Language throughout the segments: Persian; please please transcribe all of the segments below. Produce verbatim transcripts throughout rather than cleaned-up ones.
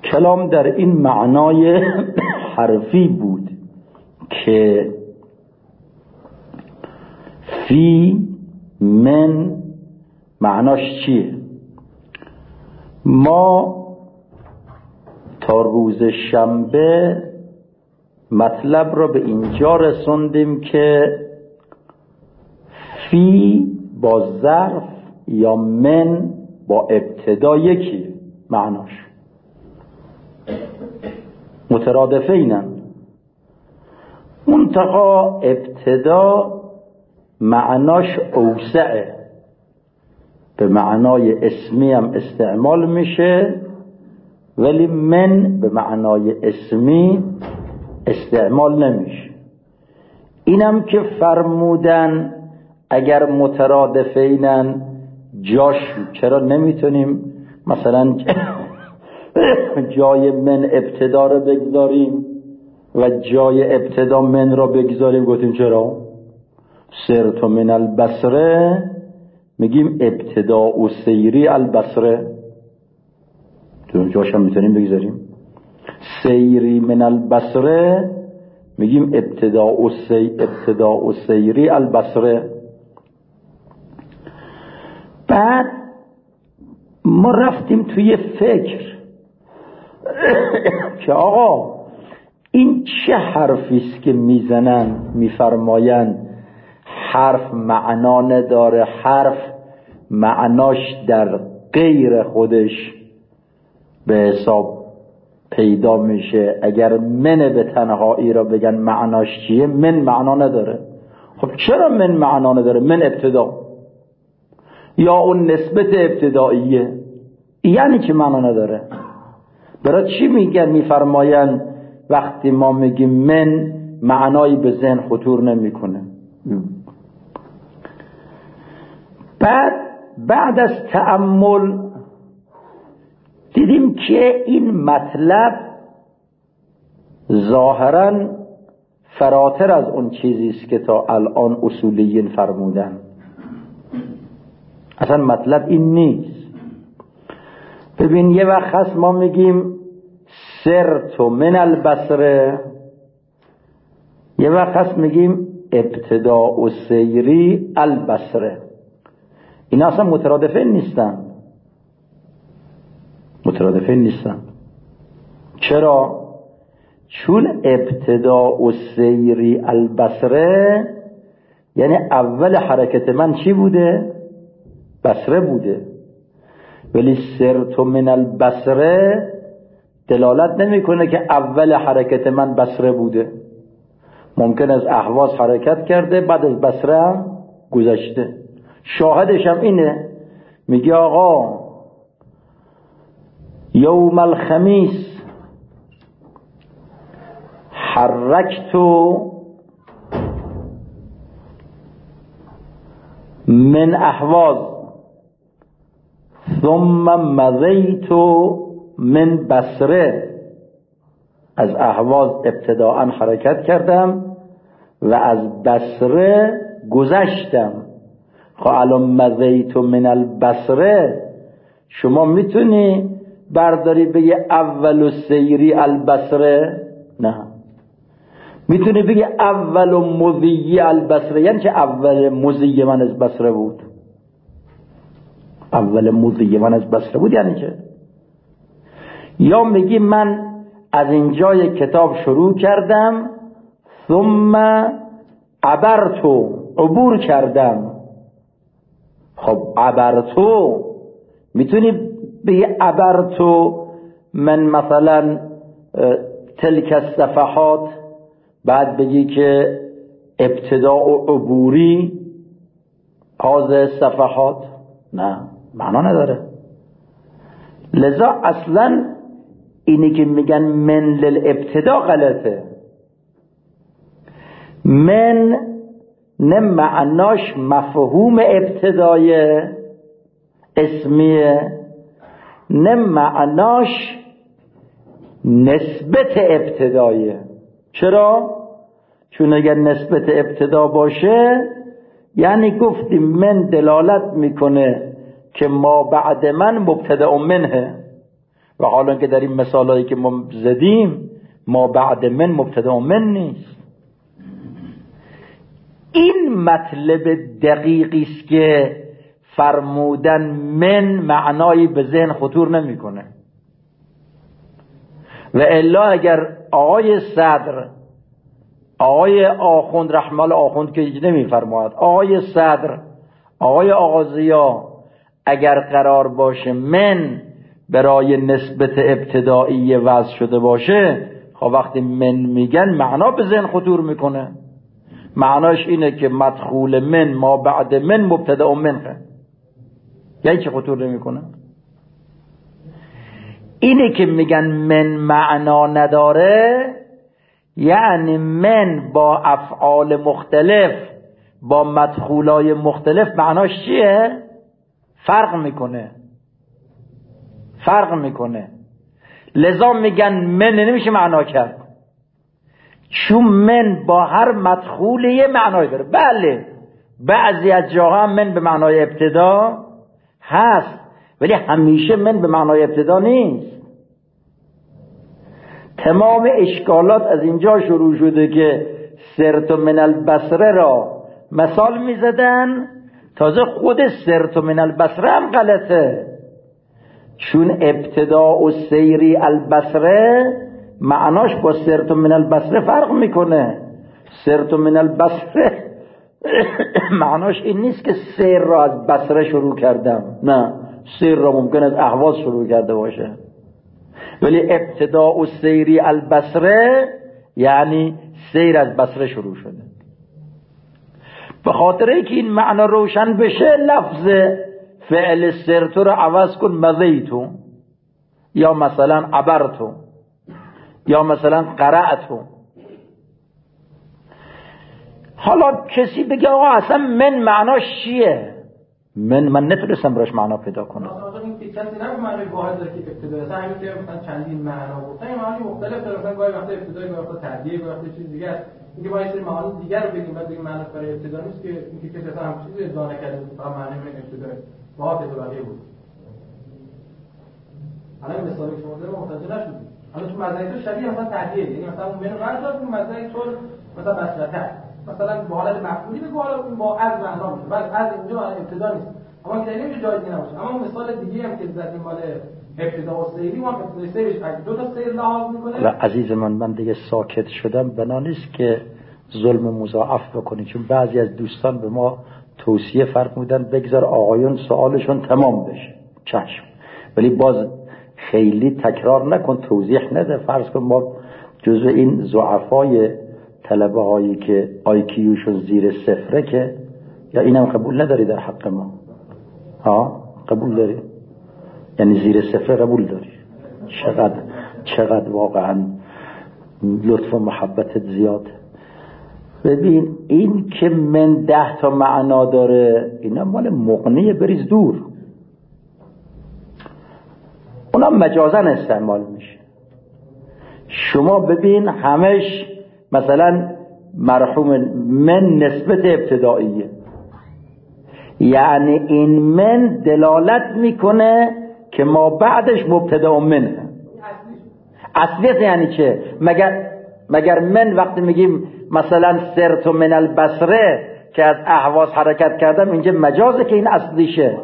کلام در این معنای حرفی بود که فی من معناش چیه. ما تا روز شنبه مطلب را به اینجا رسوندیم که فی با ظرف یا من با ابتدا یکی معناش مترادفه اینن، منتها ابتدا معناش اوسعه، به معنای اسمی هم استعمال میشه ولی من به معنای اسمی استعمال نمیشه. اینم که فرمودن اگر مترادفینن جاش چرا نمیتونیم مثلا جای من ابتدا رو بگذاریم و جای ابتدا من رو بگذاریم؟ گفتیم چرا؟ سرت من البصره میگیم ابتدا و سیری البصره، تو جاش هم میتونیم بگذاریم. سیری من البصره میگیم ابتدا و سی ابتدا و سیری البصره. بعد ما رفتیم توی فکر که آقا این چه حرفیست که میزنن میفرماین حرف معنا نداره، حرف معناش در غیر خودش به حساب پیدا میشه. اگر من به تنهایی را بگن معناش چیه؟ من معنا نداره. خب چرا من معنا نداره؟ من ابتدا یا اون نسبت ابتداییه، یعنی چی معنا نداره؟ برای چی میگن میفرماین وقتی ما میگیم من معنایی به ذهن خطور نمیکنه؟ بعد بعد از تأمل دیدیم که این مطلب ظاهراً فراتر از اون چیزی است که تا الان اصولیین فرمودن. اصلا مطلب این نیست. ببین یه وقت هست ما میگیم سرت من البصره، یه وقت هست میگیم ابتدا و سیری البصره. اینا اصلا مترادفین نیستن، مترادفین نیستن. چرا؟ چون ابتدا و سیری البصره یعنی اول حرکت من چی بوده؟ بصره بوده. ولی سرت من البصره دلالت نمیکنه که اول حرکت من بصره بوده. ممکن از اهواز حرکت کرده بعد از بصره هم گذشته. شاهدش هم اینه، میگه آقا یوم الخمیس حرکتو من اهواز ثم مضیتو من بصره. از اهواز ابتداءً حرکت کردم و از بصره گذشتم. خب الان مضیتو من البصره شما میتونی برداری بگی اول و سیری البصره؟ نه. میتونی بگی اول و مضی البصره، یعنی چه اول مضی من از بصره بود؟ اول مضی من از بصره بود یعنی چه؟ یا میگی من از اینجای کتاب شروع کردم ثم عبرتو عبور کردم. خب عبرتو میتونی بگی عبرتو من مثلا تلک الصفحات، بعد بگی که ابتدا و عبوری هذه صفحات؟ نه، معنا نداره. لذا اصلا اینی که میگن من للابتدا غلطه. من نه معناش مفهوم ابتدای اسمیه، نه معناش نسبت ابتدایه. چرا؟ چون اگر نسبت ابتدا باشه یعنی گفتیم من دلالت میکنه که ما بعد من مبتدأ منه، و حالا که در این مثالایی که ما زدیم ما بعد من مبتدا من نیست. این مطلب دقیقی است که فرمودن من معنایی به ذهن خطور نمیکنه. و الا اگر آقای صدر، آقای آخوند رحمه الله آخوند که نمیفرماید، آقای صدر، آقای آغازیا اگر قرار باشه من برای نسبت ابتدایی وضع شده باشه، خب وقتی من میگن معنا به ذهن خطور میکنه. معناش اینه که مدخول من ما بعد من مبتدا منه، یعنی چه خطور نمیکنه. اینه که میگن من معنا نداره، یعنی من با افعال مختلف با مدخولای مختلف معناش چیه؟ فرق میکنه فرق میکنه لذا میگن من نمیشه معنا کرد، چون من با هر مدخولی یه معنایی داره. بله بعضی از جاها من به معنای ابتدا هست، ولی همیشه من به معنای ابتدا نیست. تمام اشکالات از اینجا شروع شده که سرت من البصره را مثال میزدن، تازه خود سرت من البصره هم غلطه، چون ابتدا و سیری البصره معناش با سرت من البصره فرق میکنه. سرت من البصره معناش این نیست که سیر را از بصره شروع کردم، نه، سیر را ممکن از اهواز شروع کرده باشه، ولی ابتدا و سیری البصره یعنی سیر از بصره شروع شده. به خاطر اینکه این معنا روشن بشه لفظ فعل سرتو رو عوض کن مضیتو، یا مثلا عبرتو، یا مثلا قرأتو. حالا کسی بگه آقا اصلا من معناش چیه؟ من من نتونستم براش معنا پیدا کنم. آقا این که کسی نه معنی واحد داره که ابتدا اصلا همین که مثلا چندین معنا گفتن، این معانی مختلف داره، مثلا گاهی وقتا ابتدایی، گاهی وقتا تعدیه، گاهی وقتا چیز دیگه است. اینکه باید این معانی دیگر رو بگیم بعد بگیم معنی برای ابتدا نیست که اینکه کسی اصلا هم چیزی ادعا نکرده فقط معنی من ابتدایی واحد بقیه بود. الان مثالی شما داره متوجه نشدید. حالا تو مزایای تو شبیه مثلا تعدیه، یعنی مثلا اون منو برداشت اون مزایای تو مثلا بسرته، مثلا با حالت مفعولی بگو، حالا اون با از معنا میشه، بعد از اینجا ابتدا نیست. اما که نمیشه جایزی نباشه. اما مثال دیگه هم که زدیم مال ابتدا و سیری، ما ابتدای سیرش دو تا سیر لحاظ میکنه. و عزیز من من دیگه ساکت شدم، بنا نیست که ظلم مضاعف بکنی، چون بعضی از دوستان به ما توصیه فرمودن بگذار آقایون سوالشون تمام بشه. چشم، ولی باز خیلی تکرار نکن، توضیح نده. فرض کن ما جزو این ضعفای طلبه هایی که آی کیوشون زیر صفره که، یا اینم قبول نداری در حق ما؟ ها قبول داری؟ یعنی زیر صفر قبول داری؟ چقدر چقدر واقعا لطف و محبتت زیاده. ببین این که من ده تا معنا داره اینا مال مغنیه، بریز دور، اونا مجازن استعمال میشه. شما ببین همش مثلا مرحوم من نسبت ابتداییه، یعنی این من دلالت میکنه که ما بعدش مبتدا منه. اصلیت یعنی چه؟ مگر مگر من وقتی میگیم مثلا سرت من البصره که از اهواز حرکت کردم، اینجا مجازه که این اصلیشه؟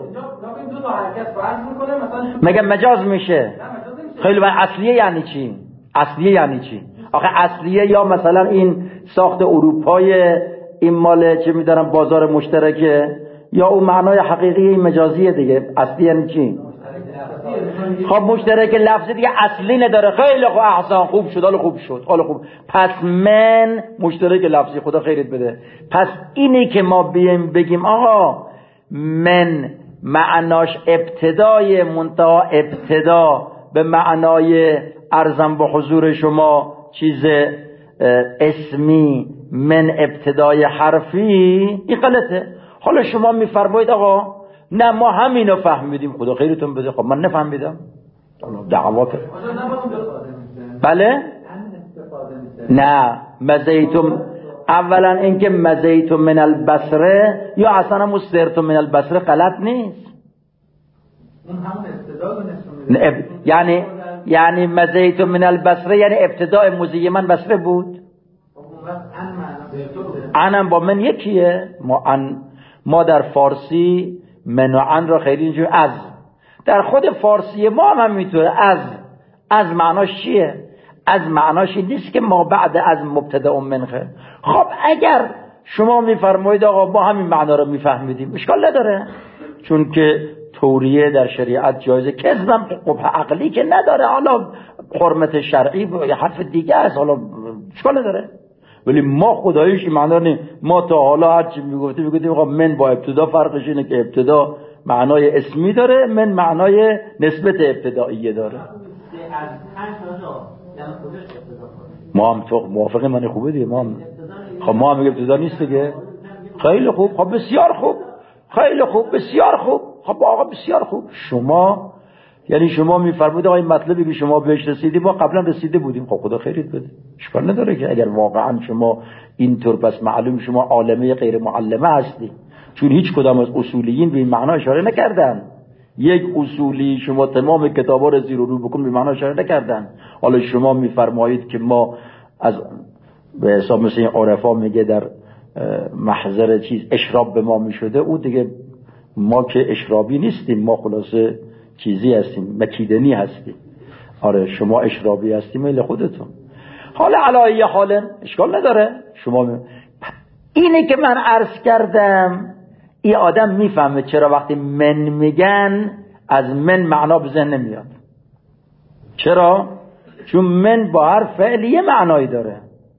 مگر مجاز میشه؟ خیلی من اصلیه یعنی چی؟ اصلیه یعنی چی؟ آخه اصلیه یا مثلا این ساخت اروپای این مال چه میدونم بازار مشترکه، یا اون معنای حقیقی این مجازیه دیگه. اصلی یعنی چی؟ خب مشترک لفظی دیگه اصلی نداره. خیلی خوب، احسان، خوب شد، حالا خوب شد، حالا خوب. پس من مشترک لفظی، خدا خیرت بده. پس اینی که ما بیم بگیم آقا من معناش ابتدای منتها ابتدا به معنای ارزم به حضور شما چیز اسمی من ابتدای حرفی، این غلطه. حالا شما میفرمایید آقا نه ما همینو فهمیدیم، خدا خیرتون بده. خب من نفهمیدم، دعوات. بله نه مزیتم، اولا اینکه مزیتم من البصره یا اصلا مسترتم من البصره غلط نیست. اون همون ابتدا نشون میده. یعنی یعنی مزیت من البصره یعنی ابتداء موزی من بصره بود. انم با من یکیه. ما ان ما در فارسی من و ان را خیلی اینجور از، در خود فارسی ما هم همینطوره. از از معناش چیه؟ از معناش این نیست که ما بعد از مبتدا منخه. خب اگر شما میفرمایید آقا ما همین معنا رو میفهمیدیم، اشکال نداره، چون که توریه در شریعت جایزه، کذبم قبح عقلی که نداره، حالا حرمت شرعی یا حرف دیگه است، حالا اشکال نداره. ولی ما خداییش این معنا نیم. ما تا حالا هر چی میگفتیم میگفتیم آقا من با ابتدا فرقش اینه که ابتدا معنای اسمی داره، من معنای نسبت ابتداییه داره. ما هم تو موافقه من خوبه دیگه. ما هم خب ما هم میگه ابتدا نیست دیگه. خیلی خوب، خب بسیار خوب، خیلی خوب، بسیار خوب. خب آقا بسیار خوب. شما یعنی شما میفرمایید آقا این مطلبی که شما بهش رسیدید ما قبلا رسیده بودیم. خب خدا خیرت بده، اشکال نداره که اگر واقعا شما اینطور، پس معلوم شما عالمه غیر معلمه هستی، چون هیچ کدام از اصولیین به این معنا اشاره نکردن. یک اصولی شما تمام کتابا رو زیر و رو بکن به معنا اشاره نکردن. حالا شما میفرمایید که ما از به حساب مثل این عرفا میگه در محضر چیز اشراب به ما میشده، او دیگه ما که اشرابی نیستیم، ما خلاصه چیزی هستیم، مکیدنی هستیم. آره شما اشرابی هستیم میل خودتون. حالا علایه حالا اشکال نداره. شما می... اینه که من عرض کردم این آدم میفهمه چرا وقتی من میگن از من معنا به ذهن نمیاد. چرا؟ چون من با هر فعلی یه معنایی داره.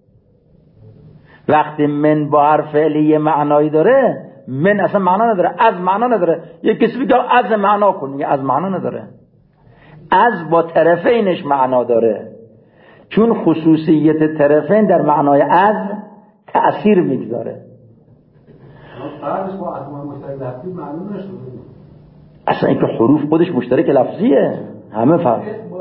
وقتی من با هر فعلی یه معنایی داره، من اصلا معنا نداره، از معنا نداره. یک کسی بگه از معنا کن، میگه از معنا نداره. از با طرفینش معنا داره، چون خصوصیت طرفین در معنای از تأثیر میگذاره. اصلا این که حروف خودش مشترک لفظیه، همه فرق.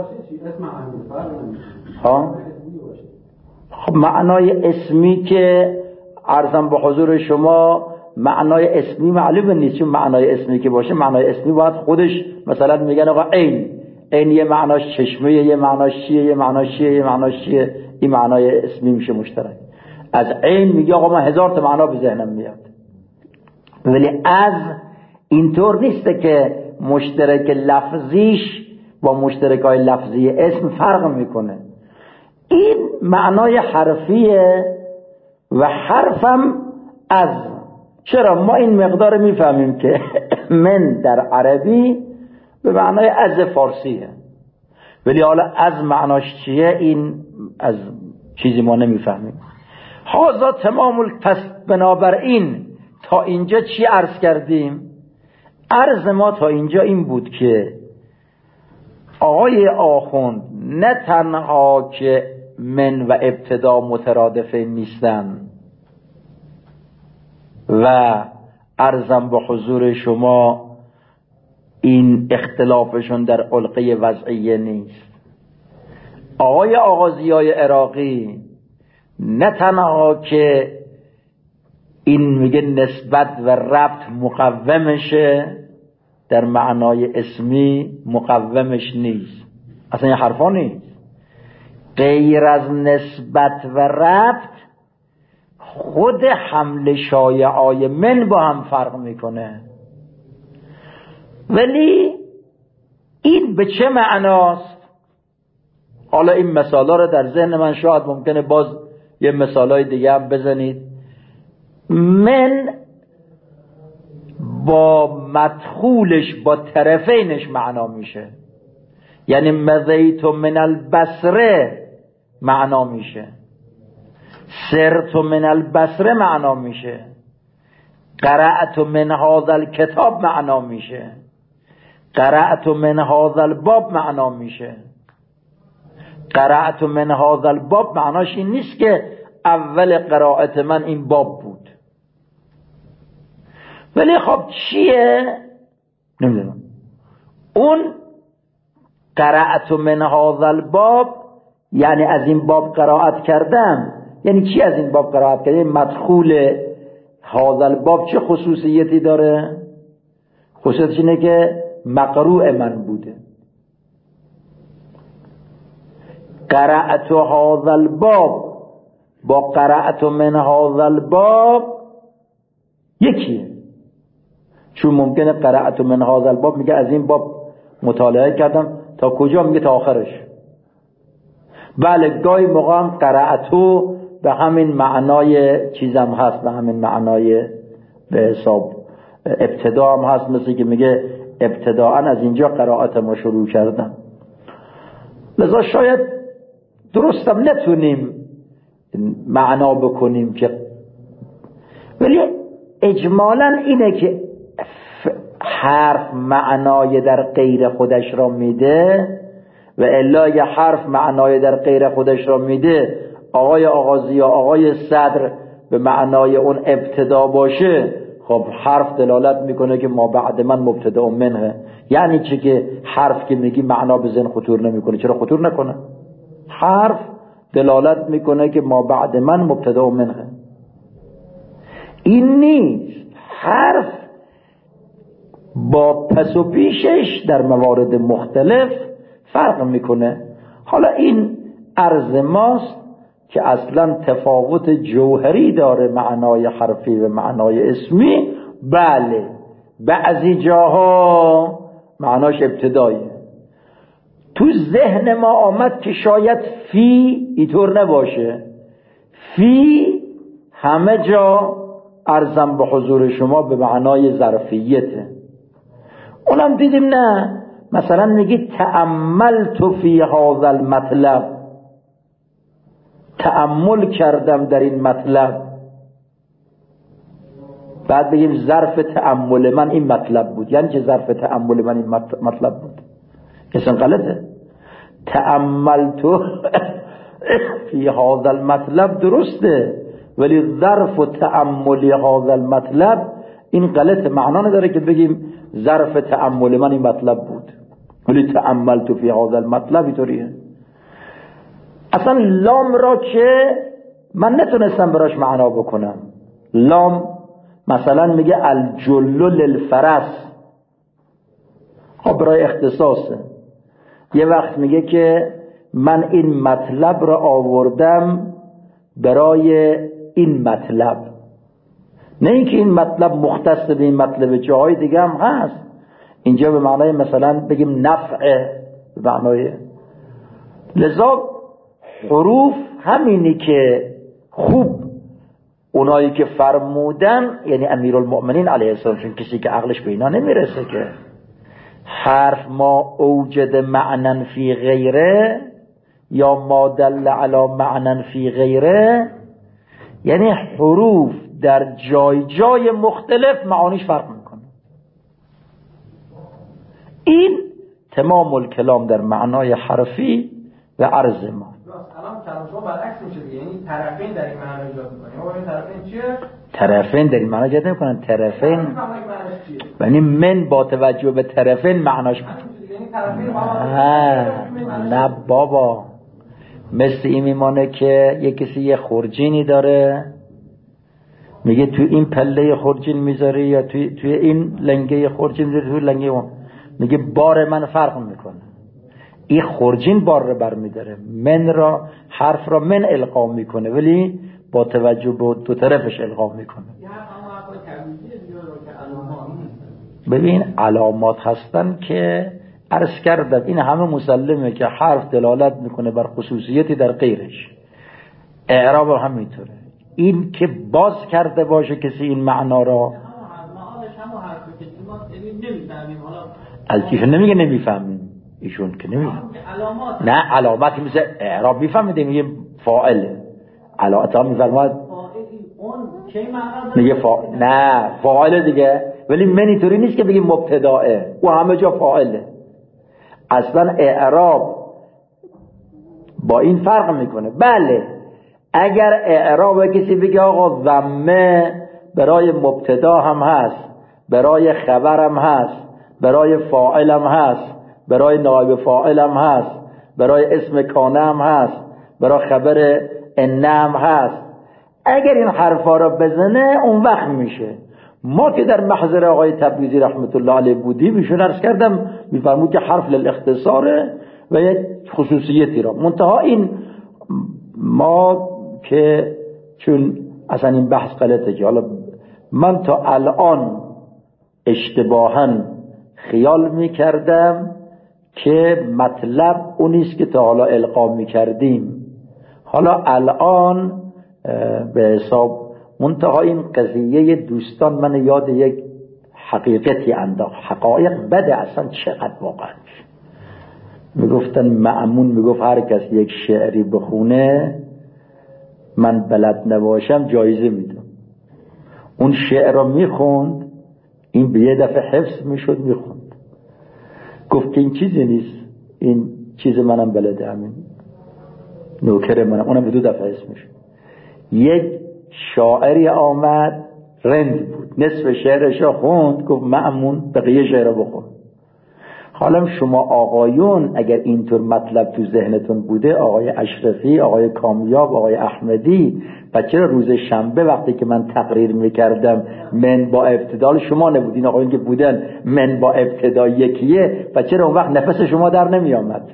ها خب معنای اسمی که عرضم به حضور شما، معنای اسمی معلومه نیست، چون معنای اسمی که باشه، معنای اسمی باید خودش مثلا میگن آقا عین، عین یه معناش چشمه، یه معناش چیه، یه معناش چیه، یه معناش چیه، این معنای اسمی میشه مشترک. از عین میگه آقا من هزار تا معنا به ذهنم میاد. ولی از اینطور نیسته که مشترک لفظیش با مشترکای لفظی اسم فرق میکنه. این معنای حرفیه و حرفم از. چرا ما این مقدار میفهمیم که من در عربی به معنای از فارسیه، ولی حالا از معناش چیه این از چیزی ما نمیفهمیم. هذا تمام الفصل. بنابراین تا اینجا چی عرض کردیم؟ عرض ما تا اینجا این بود که آقای آخوند نه تنها که من و ابتدا مترادفه نیستن و عرضم به حضور شما این اختلافشون در علقه وضعیه نیست. آقای آغازیای عراقی نه تنها که این میگه نسبت و ربط مقومشه، در معنای اسمی مقومش نیست، اصلا این حرفا نیست. غیر از نسبت و ربط خود حمل شایعای من با هم فرق میکنه. ولی این به چه معناست؟ حالا این مثالا رو در ذهن من شاید ممکنه باز یه مثالای دیگه هم بزنید. من با مدخولش با طرفینش معنا میشه، یعنی مضیت من البصره معنا میشه، سرت من البصره معنا میشه، قرأت من هذا الکتاب معنا میشه، قرأت من هذا الباب معنا میشه. قرأت من هذا الباب معناش این نیست که اول قرائت من این باب بود. ولی خب چیه؟ نمیدونم. اون قرأت من هذا الباب یعنی از این باب قرائت کردم. یعنی چی از این باب قرائت کردم؟ مدخول هذا الباب چه خصوصیتی داره؟ خصوصیتش اینه که مقروء من بوده. قرأت هذا الباب با قرأت من هذا الباب یکیه، چون ممکنه قرأت من هذا الباب میگه از این باب مطالعه کردم تا کجا، میگه تا آخرش. بله گاهی موقع هم قرأتو به همین معنای چیزم هست، به همین معنای به حساب ابتدا هم هست، مثل که میگه ابتداءً از اینجا قرائت ما شروع کردم. لذا شاید درستم نتونیم معنا بکنیم که، ولی اجمالاً اینه که حرف معنای در غیر خودش را میده و الا یه حرف معنای در غیر خودش را میده آقای آغازی یا آقای صدر به معنای اون ابتدا باشه، خب حرف دلالت میکنه که ما بعد من مبتدا منه. یعنی چی که حرف که میگی معنا به ذهن خطور نمیکنه؟ چرا خطور نکنه؟ حرف دلالت میکنه که ما بعد من مبتدا منه. این نیست، حرف با پس و پیشش در موارد مختلف فرق میکنه. حالا این عرض ماست که اصلا تفاوت جوهری داره معنای حرفی و معنای اسمی. بله بعضی جاها معناش ابتداییه. تو ذهن ما آمد که شاید فی اینطور نباشه، فی همه جا عرضم به حضور شما به معنای ظرفیته. اونم دیدیم نه، مثلا میگی تأملت فی هذا المطلب، تأمل کردم در این مطلب. بعد بگیم ظرف تأمل من این مطلب بود. یعنی چه ظرف تأمل من این مطلب بود؟ اصلا غلطه. تأملت فی هذا المطلب درسته، ولی ظرف تأمل هذا المطلب این غلط، معنا نداره که بگیم ظرف تأمل من این مطلب بود ولی تأملت فی هذا المطلب اینطوریه. اصلا لام را که من نتونستم براش معنا بکنم. لام مثلا میگه الجل للفرس، خب برای اختصاصه. یه وقت میگه که من این مطلب را آوردم برای این مطلب، نه اینکه این مطلب مختص به این مطلب، جاهای دیگه هم هست. اینجا به معنای مثلا بگیم نفع، به معنای. لذا حروف همینی که خوب اونایی که فرمودن، یعنی امیرالمؤمنین علیه السلام، چون کسی که عقلش به اینا نمیرسه که حرف ما اوجد معنن فی غیره یا ما دل علی معنن فی غیره، یعنی حروف در جای جای مختلف معانیش فرق میکنه. این تمام الکلام در معنای حرفی و عرض ما. الان کلام شما برعکس میشه دیگه، یعنی طرفین در این معنی ایجاد میکنه. ما این طرفین چیه؟ طرفین در این معنی ایجاد نمیکنن. طرفین یعنی من با توجه به طرفین معناش یعنی طرفین نه نه بابا، مثل این میمانه که یه کسی یه خورجینی داره، میگه توی این پله خورجین میذاری یا توی توی این لنگه خورجین میذاری، توی لنگه اون، میگه بار من فرق میکنه. این خورجین بار رو برمیداره، من را حرف را من القا میکنه ولی با توجه به دو طرفش القا میکنه. ببین علامات هستن که عرض کردم این همه مسلمه که حرف دلالت میکنه بر خصوصیتی در غیرش. اعراب هم همینطوره. این که باز کرده باشه کسی این معنا را از ایشون نمیگه نمیفهمیم، ایشون که نمیفهم. نه علامتی مثل اعراب میفهمیده، میگه فاعله. علامت ها میفرماد میگه فاعل، نه فاعله دیگه، ولی من اینطوری نیست که بگیم مبتداه، او همه جا فاعله. اصلا اعراب با این فرق میکنه. بله اگر اعراب کسی بگه آقا ضمه برای مبتدا هم هست، برای خبر هم هست، برای فاعل هم هست، برای نایب فاعل هم هست، برای اسم کانه هم هست، برای خبر ان هم هست، اگر این حرفا را بزنه اون وقت میشه. ما که در محضر آقای تبریزی رحمت الله علیه بودیم، ایشون عرض کردم میفرمود که حرف للاختصاره و یک خصوصیتی را. منتها این ما که چون اصلا این بحث غلطه که حالا من تا الان اشتباهاً خیال میکردم که مطلب اونیست که تا حالا القا میکردیم، حالا الان به حساب منتها این قضیه دوستان من یاد یک حقیقتی انداخت. حقایق بده اصلا چقدر واقعا میگفتن مأمون میگفت هر کس یک شعری بخونه من بلد نباشم جایزه میدم. اون شعر را میخوند، این به یه دفعه حفظ میشد میخوند، گفت که این چیزی نیست، این چیز منم بلده، همین نوکر منم، اونم به دو دفعه حفظ میشد. یک شاعری آمد رند بود، نصف شعرش را خوند، گفت مأمون بقیه شعر را بخون. حالا شما آقایون اگر اینطور مطلب تو ذهنتون بوده، آقای اشرفی، آقای کامیاب، آقای احمدی، پس چرا روز شنبه وقتی که من تقریر میکردم من با ابتدال شما نبودین؟ آقایون که بودن من با ابتدا یکیه، پس چرا اون وقت نفس شما در نمی آمد؟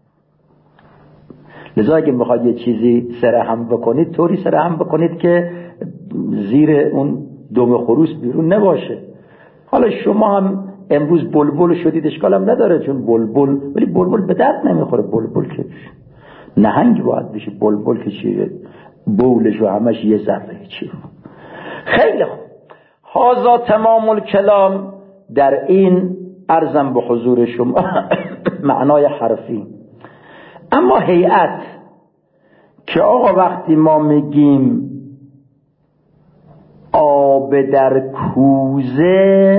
لذا اگه میخواد یه چیزی سرهم بکنید طوری سرهم بکنید که زیر اون دم خروس بیرون نباشه. حالا شما هم امروز بلبل شدید اشکال هم نداره، چون بلبل، ولی بلبل به درد نمیخوره. بلبل که نهنگ باید بشه، بلبل که چیه بولش و همش یه ذره چیه. خیلی خوب، هذا تمام الکلام در این عرضم به حضور شما معنای حرفی. اما هیئت که آقا وقتی ما میگیم آب در کوزه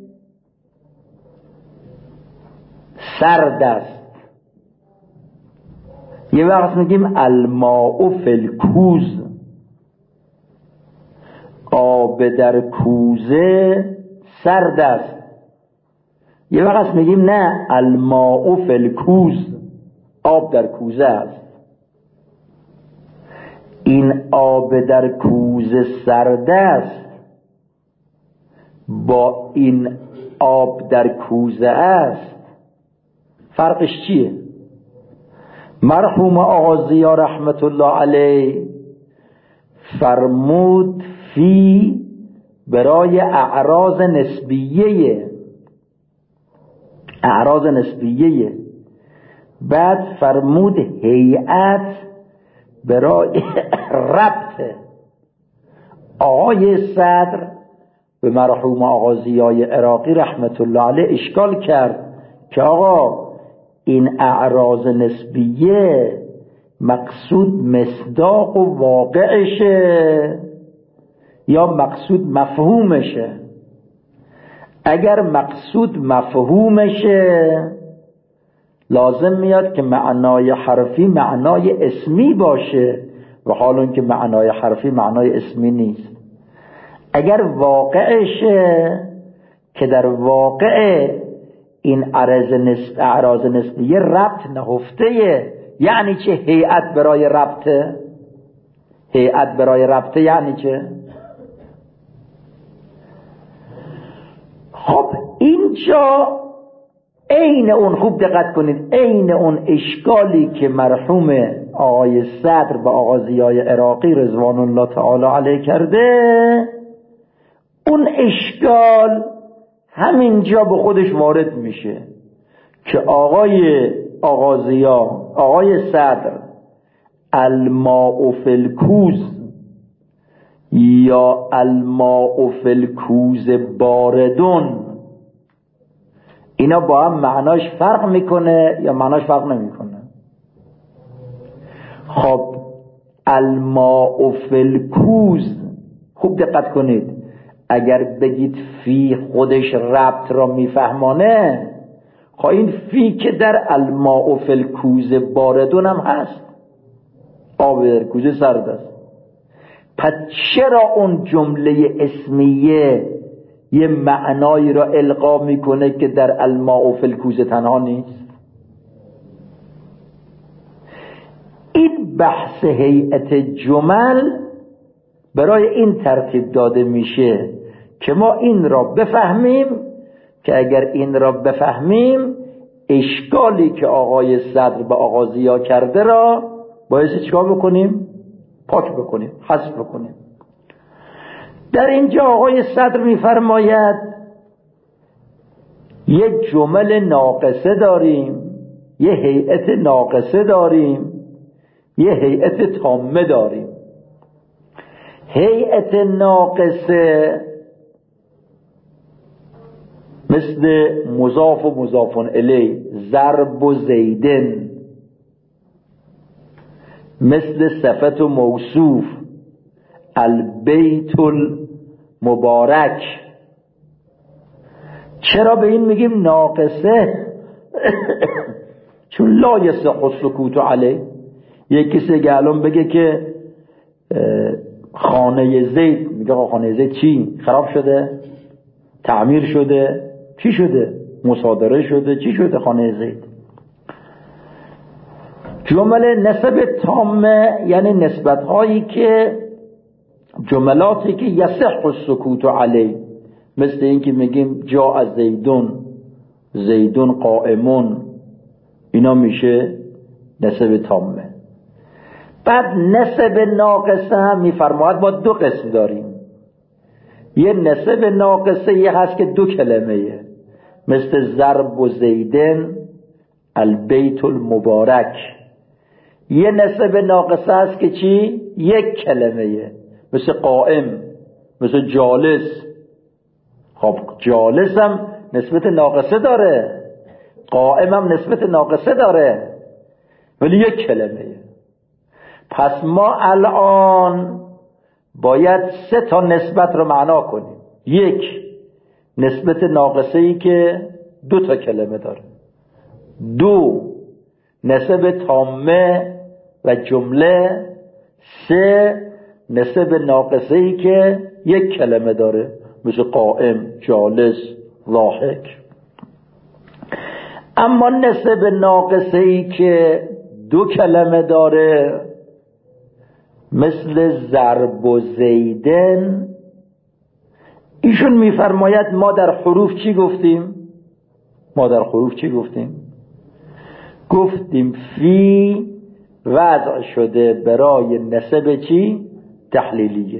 سرد است، یه وقت میگیم الماء فی الکوز، آب در کوزه سرد است، یه وقت میگیم نه الماء فی الکوز، آب در کوزه است. این آب در کوزه سرد است با این آب در کوزه است فرقش چیه؟ مرحوم آقا ضیا رحمت الله علیه فرمود فی برای اعراض نسبیه، اعراض نسبیه. بعد فرمود هیئت برای ربط. آقای صدر به مرحوم آقا ضیای عراقی رحمت الله علیه اشکال کرد که آقا این اعراض نسبیه مقصود مصداق و واقعشه یا مقصود مفهومشه؟ اگر مقصود مفهومشه لازم میاد که معنای حرفی معنای اسمی باشه، و حال اون که معنای حرفی معنای اسمی نیست. اگر واقعشه که در واقع این عرض نسب اعراض نسبیه ربط نهفته، یعنی چه؟ هیئت برای ربطه، هیئت برای ربطه یعنی چه؟ خب اینجا عین اون، خوب دقت کنید، عین اون اشکالی که مرحوم آقای صدر و آقا ضیای عراقی رضوان الله تعالی علیه کرده، اون اشکال همینجا به خودش وارد میشه که آقای آقا ضیا، آقای صدر الماء فی الکوز یا الماء فی الکوز باردون، اینا با هم معناش فرق میکنه یا معناش فرق نمیکنه؟ خب الماء فی الکوز، خوب دقت کنید، اگر بگید فی خودش ربط را میفهمانه، خب این فی که در الماء فی الکوز باردون هم هست، آب در کوزه سرد است. پس چرا اون جمله اسمیه یه معنایی را القا میکنه که در الماء فی الکوز تنها نیست؟ این بحث هیئت جمل برای این ترتیب داده میشه که ما این را بفهمیم که اگر این را بفهمیم اشکالی که آقای صدر به آقا ضیا کرده را باید چیکار بکنیم؟ پاک بکنیم، حذف بکنیم. در اینجا آقای صدر میفرماید یک جمل ناقصه داریم، یه هیئت ناقصه داریم، یه هیئت تامه داریم. هیئت ناقصه مثل مضاف و مضاف الیه، ضرب و زیدن، مثل صفت و موصوف، البیت المبارک. چرا به این میگیم ناقصه؟ چون لا یصح السکوت علیه. یک کسی که الان بگه که خانه زید، میگه خانه زید چی؟ خراب شده؟ تعمیر شده؟ چی شده؟ مصادره شده؟ چی شده خانه زید؟ جمله نسب تامه یعنی نسبت هایی که جملاتی که یصح السکوت علیه، مثل این که میگیم جاء زیدون، زیدون قائمون، اینا میشه نسب تامه. بعد نسب ناقصه هم میفرماید ما دو قسم داریم. یه نسب ناقصه یه هست که دو کلمه یه، مثل ضرب و زیدن البیت المبارک. یه نسب ناقصه هست که چی؟ یک کلمه یه، مثل قائم، مثل جالس. خب جالس هم نسبت ناقصه داره، قائم هم نسبت ناقصه داره، ولی یک کلمه یه. پس ما الان باید سه تا نسبت رو معنا کنیم. یک، نسبت ناقصه ای که دو تا کلمه داره. دو، نسب تامه و جمله. سه، نسب ناقصه ای که یک کلمه داره، مثل قائم، جالس، ضاحک. اما نسب ناقصه ای که دو کلمه داره، مثل ضرب و زیدن، ایشون میفرماید ما در حروف چی گفتیم؟ ما در حروف چی گفتیم؟ گفتیم فی وضع شده برای نسب چی؟ تحلیلیه.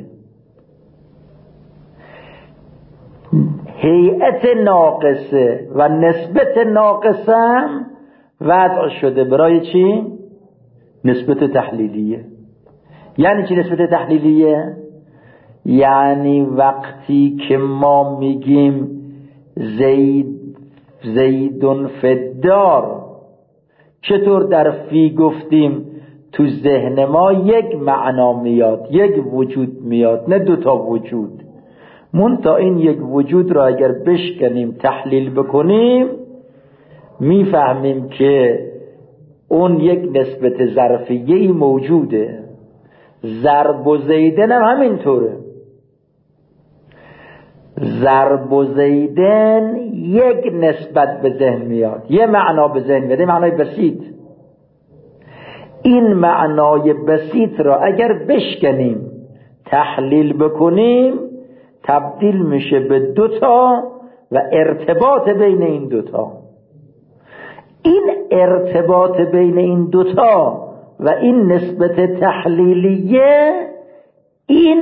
هیئت ناقصه و نسبت ناقصه هم وضع شده برای چی؟ نسبت تحلیلیه. یعنی چی نسبت تحلیلیه؟ یعنی وقتی که ما میگیم زید زیدون فدار، چطور در فی گفتیم تو ذهن ما یک معنا میاد، یک وجود میاد، نه دوتا وجود. منتها این یک وجود را اگر بشکنیم تحلیل بکنیم میفهمیم که اون یک نسبت ظرفیه‌ای موجوده. ضرب و زیدن هم همینطوره. ضرب و زیدن یک نسبت به ذهن میاد، یه معنا به ذهن میاد، معنای بسیط. این معنای بسیط را اگر بشکنیم تحلیل بکنیم تبدیل میشه به دوتا و ارتباط بین این دوتا. این ارتباط بین این دوتا و این نسبت تحلیلیه، این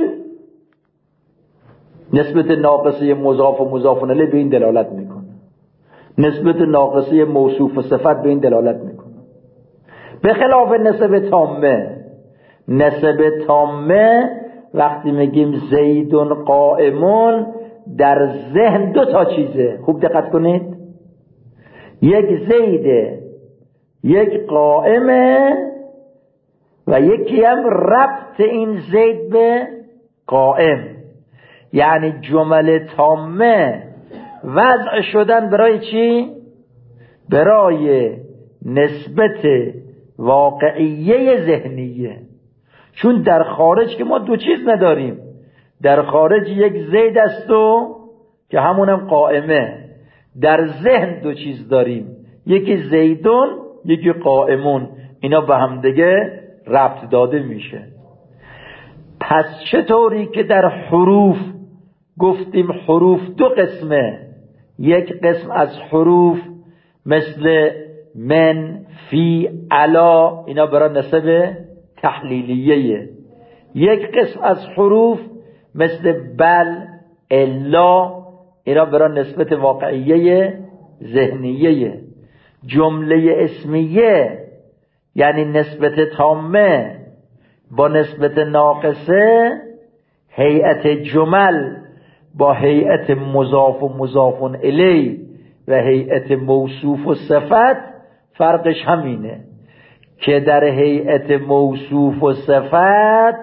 نسبت ناقصه مضاف و مضاف الیه به این دلالت میکنه، نسبت ناقصه موصوف و صفت به این دلالت میکنه. به خلاف نسب تامه. نسب تامه وقتی میگیم زیدون قائمون، در ذهن دو تا چیزه. خوب دقت کنید، یک زیده، یک قائمه، و یکی هم ربط این زید به قائم. یعنی جمله تامه وضع شدن برای چی؟ برای نسبت واقعیه ذهنیه. چون در خارج که ما دو چیز نداریم، در خارج یک زید است و که همونم قائمه. در ذهن دو چیز داریم، یکی زیدون، یکی قائمون. اینا به هم دیگه ربط داده میشه. پس چطوری که در حروف گفتیم حروف دو قسمه، یک قسم از حروف مثل من، فی، علا، اینا برای نسب تحلیلیه. یک قسم از حروف مثل بل، الا، اینا برای نسبت واقعیه ذهنیه. جمله اسمیه یعنی نسبت تامه با نسبت ناقصه، هیئت جمل با هیئت مضاف و مضاف الی و هیئت موصوف و صفت فرقش همینه که در هیئت موصوف و صفت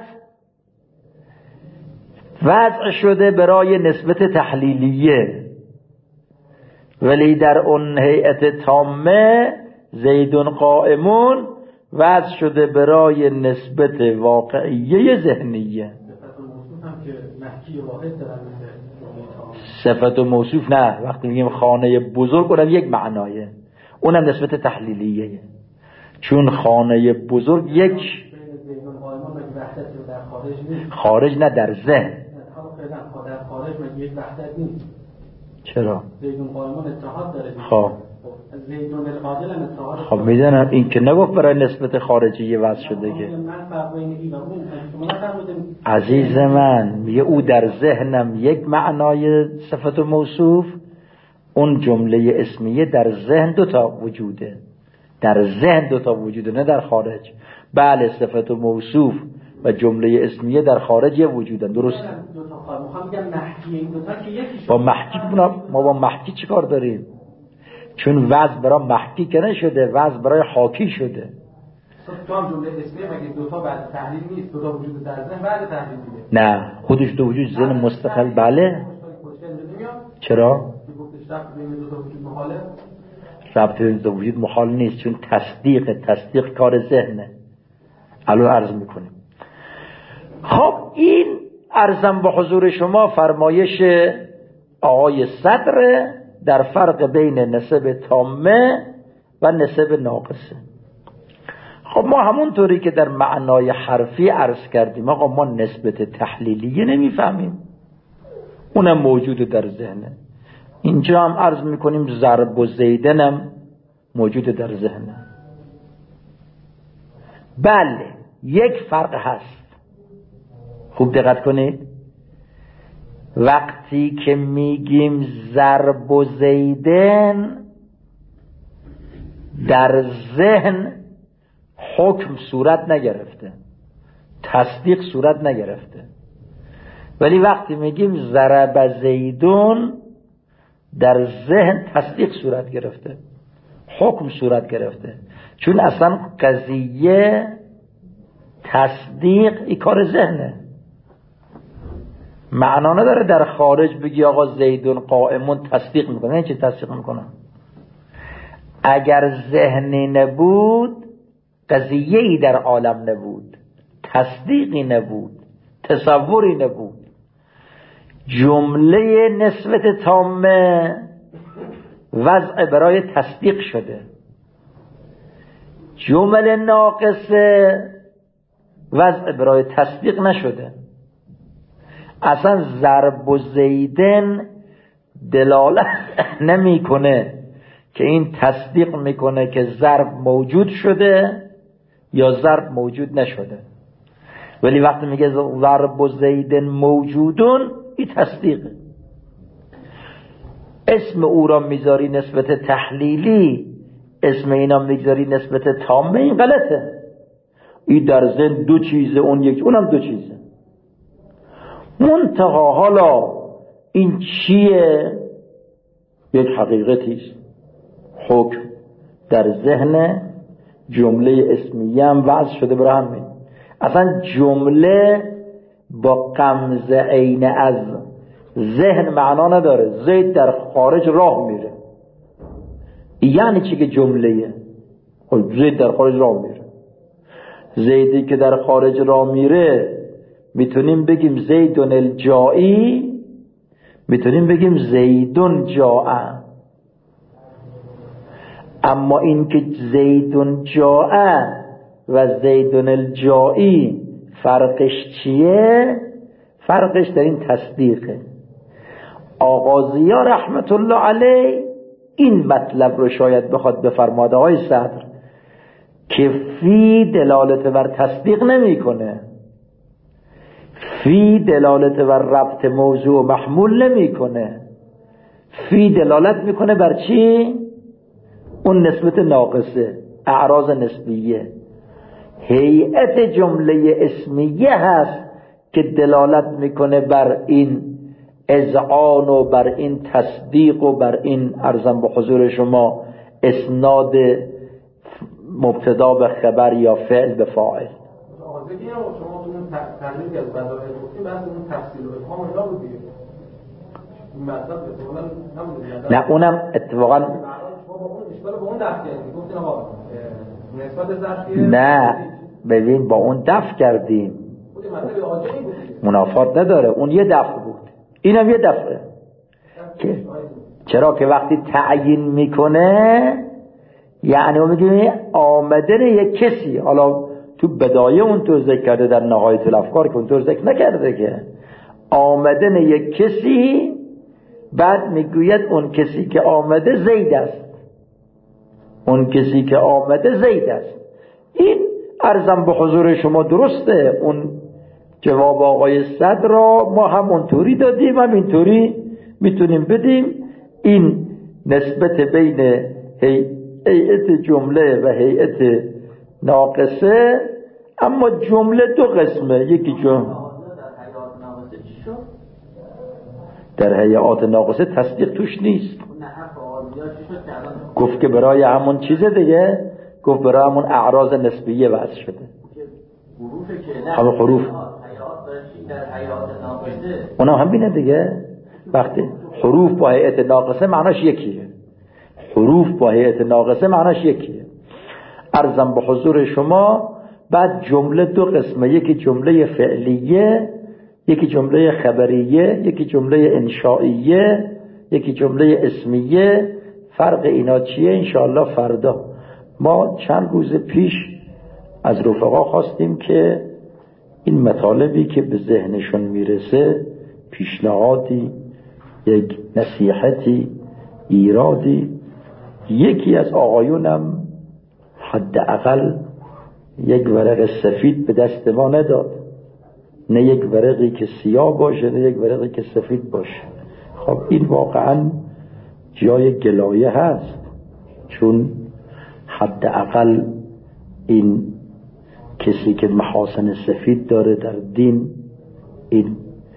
وضع شده برای نسبت تحلیلیه، ولی در اون هیئت تامه زیدون قائمون وضع شده برای نسبت واقعیه ذهنیه. صفت و موصوف نه، وقتی میگیم خانه بزرگ اونم یک معنایه، اونم نسبت تحلیلیه، چون خانه بزرگ یک خارج نه در ذهن. چرا؟ خب زیدون العادل هم اتحاد. خب میدونم این که نگفت برای نسبت خارجی وضع شده که عزیز من میگه او در ذهنم یک معنای صفت و موصوف، اون جمله اسمیه در ذهن دوتا وجوده، در ذهن دوتا وجوده نه در خارج. بله صفت و موصوف و جمله اسمیه در خارج یه وجودن، درست؟ با محکی ما با محکی چی کار داریم؟ چون وضع برای محکی که نشده، وضع برای حاکی شده. تو هم جمله اسمیه مگه دوتا بعد تحلیل نیست؟ دوتا وجود در ذهن بعد تحلیل میده؟ نه خودش دو وجود ذهن مستقل. بله چرا؟ ربط بین دو وجود محال نیست، چون تصدیق تصدیق کار ذهنه. الان عرض میکنیم. خب این عرضم به حضور شما فرمایش آقای صدر در فرق بین نسب تامه و نسب ناقصه. خب ما همونطوری که در معنای حرفی عرض کردیم آقا ما نسبت تحلیلیه نمیفهمیم، اونم موجود در ذهنه. اینجا هم عرض میکنیم ضرب و زیدنم موجود در ذهنه. بله یک فرق هست، خوب دقت کنید. وقتی که میگیم ضرب و زیدن در ذهن حکم صورت نگرفته، تصدیق صورت نگرفته، ولی وقتی میگیم ضرب زیدون در ذهن تصدیق صورت گرفته، حکم صورت گرفته، چون اصلا قضیه تصدیق ای کار ذهنه. معنا نداره در خارج بگی آقا زیدون قائمون تصدیق میکنه. این چه تصدیق میکنه؟ اگر ذهنی نبود قضیه‌ای در عالم نبود، تصدیقی نبود، تصوری نبود. جمله نسبت تامه وضع برای تصدیق شده، جمله ناقصه وضع برای تصدیق نشده. اصلا ضرب و زیدن دلالت نمیکنه که این تصدیق میکنه که ضرب موجود شده یا ضرب موجود نشده، ولی وقتی میگه ضرب و زیدن موجودون این تصدیقه. اسم او را میذاری نسبت تحلیلی، اسم اینا میذاری نسبت تامه، این غلطه. این در ذهن دو چیزه، اون یک، اونم دو چیزه. منتها حالا این چیه؟ یک حقیقتیست، حکم در ذهن. جمله اسمیه هم وضع شده برای همین. اصلا جمله با غمزه عین از ذهن معنا نداره. زید در خارج راه میره، یعنی چی که جمله زید در خارج راه میره. زیدی که در خارج راه میره میتونیم بگیم زیدون الجائی، میتونیم بگیم زیدون جاء. اما این که زیدون جاء و زیدون الجائی فرقش چیه؟ فرقش در این تصدیقه. آقا ضیا رحمت الله علیه این مطلب رو شاید بخواد بفرماده های صدر که فی دلالت بر تصدیق نمی کنه، فی دلالت بر ربط موضوع و محمول نمی کنه، فی دلالت میکنه بر چی؟ اون نسبت ناقصه، اعراض نسبیه. هیئت جمله اسمیه هست که دلالت میکنه بر این اذعان و بر این تصدیق و بر این ارزم به حضور شما اسناد مبتدا به خبر یا فعل به فاعل. شما اون تحلیلی از بدایع گفتیم بعد اون تفسیر و افهام اینا بود دیگه. این مطلب اتفاقا نمونده. نه اونم اتفاقا ما با اون اشکال با اون دفع کردیم. گفتین آقا نسبت ظرفیه نه ببین با اون دفع کردیم. بود مطلب عاجلی بود. منافات نداره، اون یه دفع بود. اینم یه دفعه. که چرا که وقتی تعیین میکنه یعنی اون میگه آمدن یک کسی، حالا تو بدایه اون تو ذکر کرده، در نهایت الافکار که اون تو ذکر نکرده، که آمدن یک کسی بعد میگوید اون کسی که آمده زید است، اون کسی که آمده زید است. این عرضم به حضور شما درسته، اون جواب آقای صدر را ما همونطوری دادیم، همینطوری میتونیم بدیم. این نسبت بین هیئت جمله و هیئت ناقصه، اما جمله دو قسمه، یکی جمله در هیئات ناقصه تصدیق توش نیست، گفت که برای همون چیزه دیگه، گفت برای همون اعراض نسبیه وضع شده، همه حروف اونا هم بینه دیگه. وقتی حروف با هیئت ناقصه معناش یکیه، حروف با هیئت ناقصه معناش یکیه. عرضم به حضور شما بعد جمله دو قسمه، یکی جمله فعلیه، یکی جمله خبریه، یکی جمله انشائیه، یکی جمله اسمیه. فرق اینا چیه؟ انشاءالله فردا. ما چند روز پیش از رفقا خواستیم که این مطالبی که به ذهنشون میرسه، پیشنهادی، یک نصیحتی، ایرادی، یکی از آقایونم حداقل یک ورق سفید به دست ما نداد، نه یک ورقی که سیاه باشه نه یک ورقی که سفید باشه. خب این واقعا جای گلایه هست، چون حداقل این کسی که محاسن سفید داره در دین، این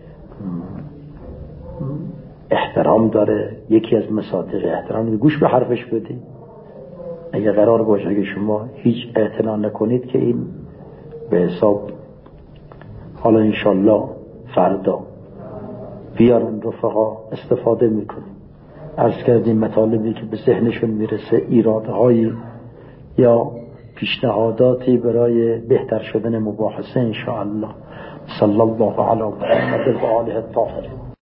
احترام داره، یکی از مصادیق احترام، گوش به حرفش بدید. اگه قرار باشه که شما هیچ اعتنا نکنید که این به حساب، حالا انشالله فردا بیارن رفقا استفاده میکنیم. عرض کردیم مطالبی که به ذهنشون میرسه، ایرادهایی یا پیشنهاداتی برای بهتر شدن مباحثه انشاءالله. صلی الله علی محمد و آله الطاهرین.